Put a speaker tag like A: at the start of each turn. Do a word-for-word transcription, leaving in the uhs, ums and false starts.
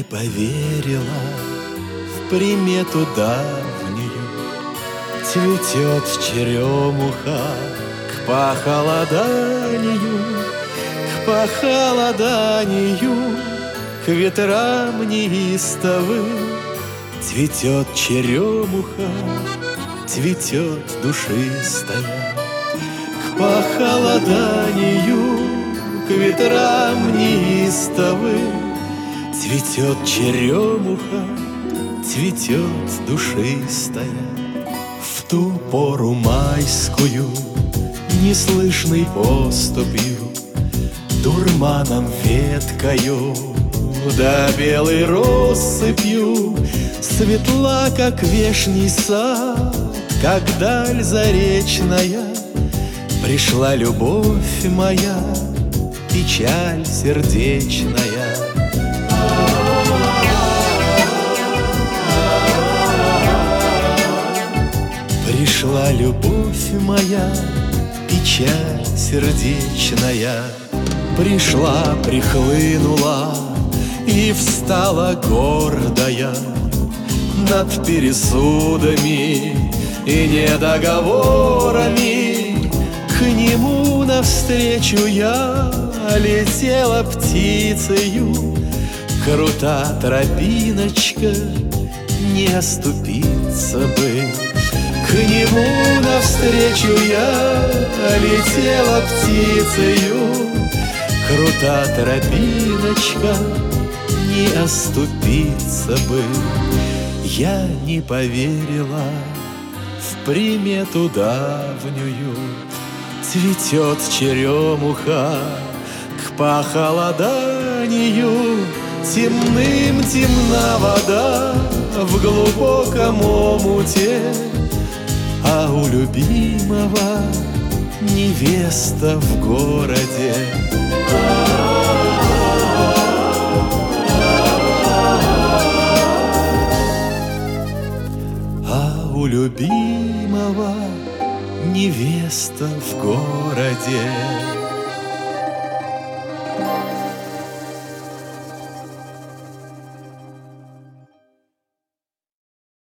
A: не поверила в примету давнюю. Цветет черемуха к похолоданию, к похолоданию, к ветрам неистовым. Цветет черемуха, цветет душистая, к похолоданию, к ветрам неистовым. Цветет черемуха, цветет душистая. В ту пору майскую, неслышной поступью, дурманом веткою, да белой россыпью, светла, как вешний сад, как даль заречная, пришла любовь моя, печаль сердечная. Пришла любовь моя, печаль сердечная. Пришла, прихлынула и встала гордая над пересудами и недоговорами. К нему навстречу я летела птицею, крута тропиночка, не оступиться бы. К нему навстречу я летела птицею, крута тропиночка, не оступиться бы. Я не поверила в примету давнюю. Цветет черемуха к похолоданию, темным темна вода в глубоком омуте, а у любимого невеста в городе. А у любимого невеста в городе.